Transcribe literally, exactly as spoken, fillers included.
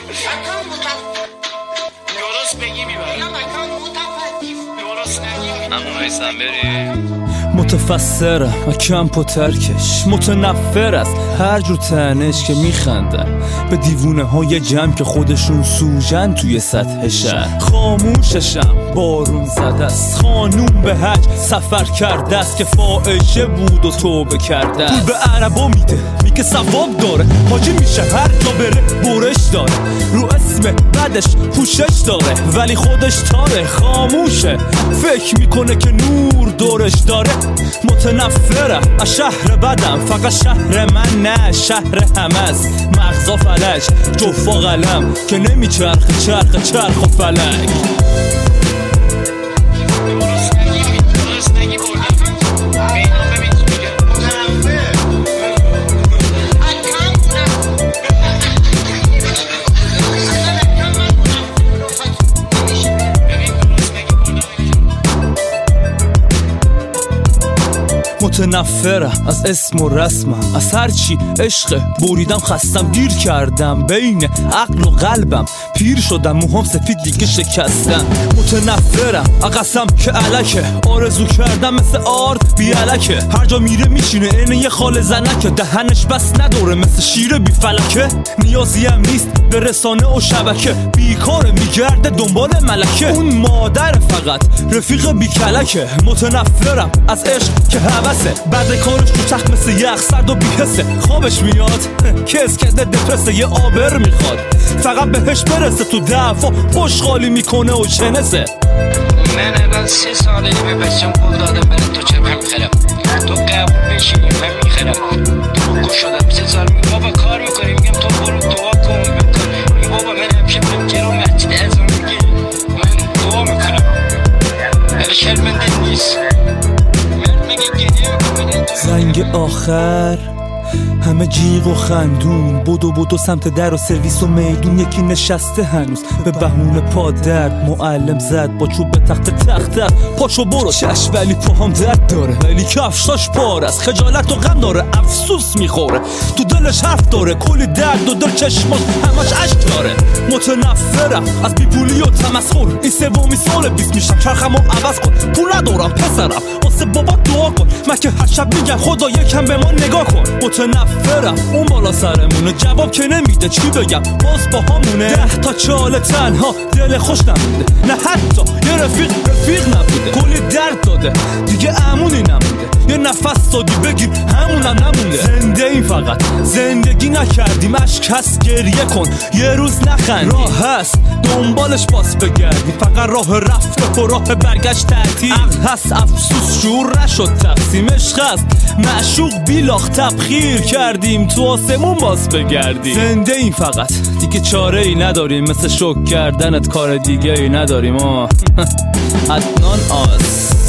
درست بگی میبرم درست نگی اما میسن بری. متفسرم و کمپ و ترکش، متنفر است هر جور تنش که میخندن به دیوونه های جمع که خودشون سوژن توی سطح شهر. خاموششم بارون زده است، خانوم به حج سفر کرده است که فاحشه بود و توبه کرده است. پول به عربا میده میگه ثواب داره، حاجی میشه هر جا بره برش داره، رو اسم بعدش پوشش داره ولی خودش تاره خاموشه، فکر میکنه که نور دورش داره. متنفرم از شهر بدم، فقط شهر من نه شهر همه است. مغزا فلج جفا قلم که نمیچرخ چرخ چرخ و فلک. متنفرم از اسم و رسمم، از هرچی عشق بریدم خستم، گیر کردم بین عقل و قلبم، پیر شدم موهام سفید دیگه شکستم. متنفرم از قسم که علکه، آرزو کردم مثل آرد بی علکه، هر جا میره میشینه اینه یه خال زنکه، دهنش بس نداره مثل شیر بی فلکه، نیازی هم نیست به رسانه و شبکه، بیکاره میگرده دنبال ملکه، اون مادر فقط رفیق بی کلکه. متنفرم از عشق که هوسه، بعد کارش تو تخت مثل یخ سرد و بی‌حسه، خوابش میاد کس کده دپرسه، یه آبر میخواد فقط بهش برسه، تو دفعه پشت خالی میکنه و چنسه. من الان سه ساله به بچم قول دادم برای تو چرا هم میخرم، تو قبول بشی من میخرم، تو گوش شدم سه سال میگم بابا کار میکنی، میگم تو برو دعا کن بکن، میگم بابا من همیشه برم جلو مسجد اذان میگه من دعا میکنم، ولی شرمنده نیست. زنگ آخر همه جیغ و خندون، بدو بدو سمت در و سرویس و میدون، یکی نشسته هنوز به بهونه پا درد، معلم زد با چوب به تخت تخت پاشو برو چش، ولی پاهم درد داره ولی کفشاش پار است، خجالت و غم داره افسوس میخوره، تو دلش حرف داره کلی درد و دل چشماش همش عشق داره. متنفرم از بیپولی و تمسخر، این سومی سال بیست میشم چرخمو عوض کن، پول ندارم پسرم واسه بابا دعا کن، من که هر شب میگم خدا یکم به ما نگاه کن. متنفرم اون بالا سرمونه، جواب که نمیده چی بگم باز با همونه، ده تا چاله تنها دل خوش نمونده، نه حتی یه رفیق رفیق نبوده، کلی درد داده دیگه امونی نمونده، یه نفس سادی بگیر همونم نمونده. زنده این فقط زندگی نکردیم، عشق هست گریه کن یه روز نخندی، راه هست دنبالش باز بگردی، فقط راه رفت و راه برگشت تعطیل، عقل هست افسوس شعور نشد تقسیم، عشق هست معشوق بیلاخ تبخیر کردیم تو آسمون باز بگردیم. زنده این فقط دیگه چاره ای نداریم، مثل شک کردنت کار دیگه ای نداریم. آه عدنان آس